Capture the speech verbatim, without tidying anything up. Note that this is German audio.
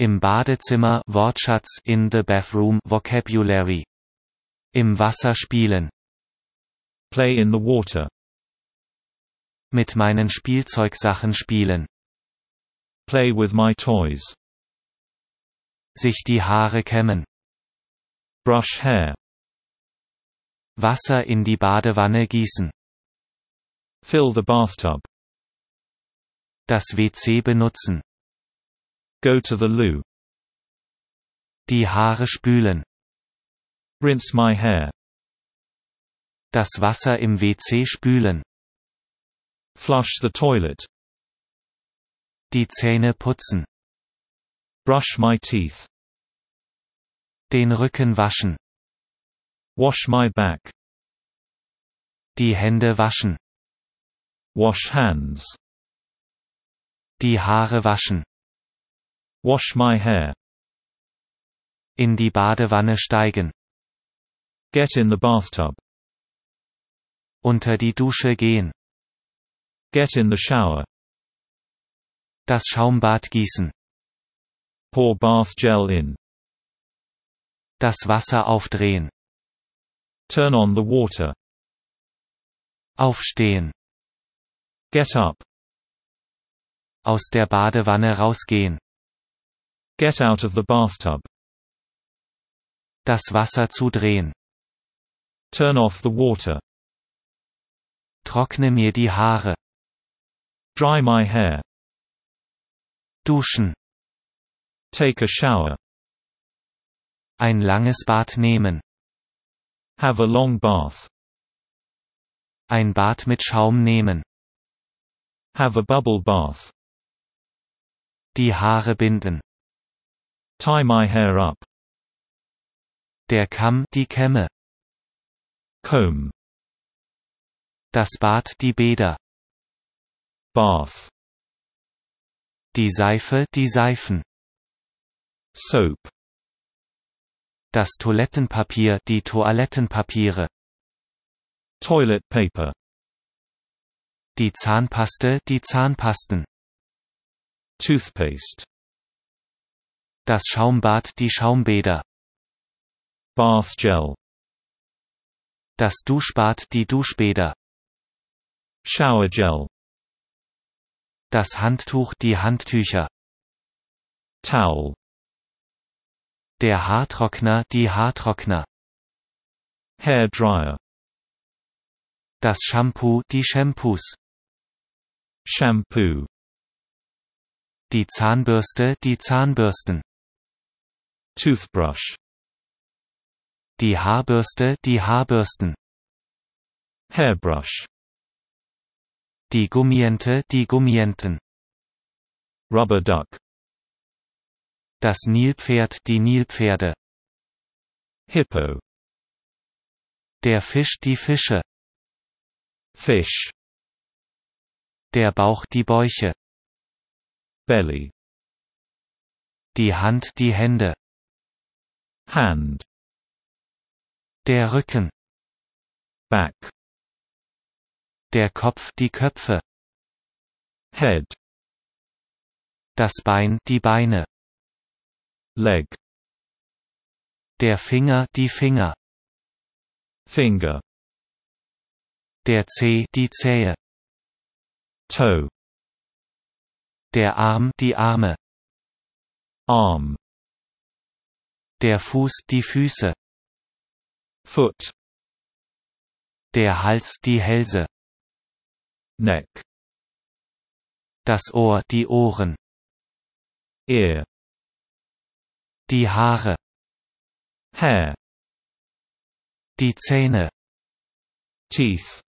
Im Badezimmer Wortschatz, in the bathroom Vocabulary. Im Wasser spielen. Play in the water. Mit meinen Spielzeugsachen spielen. Play with my toys. Sich die Haare kämmen. Brush hair. Wasser in die Badewanne gießen. Fill the bathtub. Das W C benutzen. Go to the loo. Die Haare spülen. Rinse my hair. Das Wasser im W C spülen. Flush the toilet. Die Zähne putzen. Brush my teeth. Den Rücken waschen. Wash my back. Die Hände waschen. Wash hands. Die Haare waschen. Wash my hair. In die Badewanne steigen. Get in the bathtub. Unter die Dusche gehen. Get in the shower. Das Schaumbad gießen. Pour bath gel in. Das Wasser aufdrehen. Turn on the water. Aufstehen. Get up. Aus der Badewanne rausgehen. Get out of the bathtub. Das Wasser zudrehen. Turn off the water. Trockne mir die Haare. Dry my hair. Duschen. Take a shower. Ein langes Bad nehmen. Have a long bath. Ein Bad mit Schaum nehmen. Have a bubble bath. Die Haare binden. Tie my hair up. Der Kamm, die Kämme. Comb. Das Bad, die Bäder. Bath. Die Seife, die Seifen. Soap. Das Toilettenpapier, die Toilettenpapiere. Toilet paper. Die Zahnpaste, die Zahnpasten. Toothpaste. Das Schaumbad, die Schaumbäder. Bath gel. Das Duschbad, die Duschbäder. Shower gel. Das Handtuch, die Handtücher. Towel. Der Haartrockner, die Haartrockner. Hair dryer. Das Shampoo, die Shampoos. Shampoo. Die Zahnbürste, die Zahnbürsten. Toothbrush. Die Haarbürste, die Haarbürsten. Hairbrush. Die Gummiente, die Gummienten. Rubber duck. Das Nilpferd, die Nilpferde. Hippo. Der Fisch, die Fische. Fish. Der Bauch, die Bäuche. Belly. Die Hand, die Hände. Hand. Der Rücken. Back. Der Kopf, die Köpfe. Head. Das Bein, die Beine. Leg. Der Finger, die Finger. Finger. Der Zeh, die Zehe. Toe. Der Arm, die Arme. Arm. Der Fuß, die Füße. Foot. Der Hals, die Hälse. Neck. Das Ohr, die Ohren. Ear. Die Haare. Hair. Die Zähne. Teeth.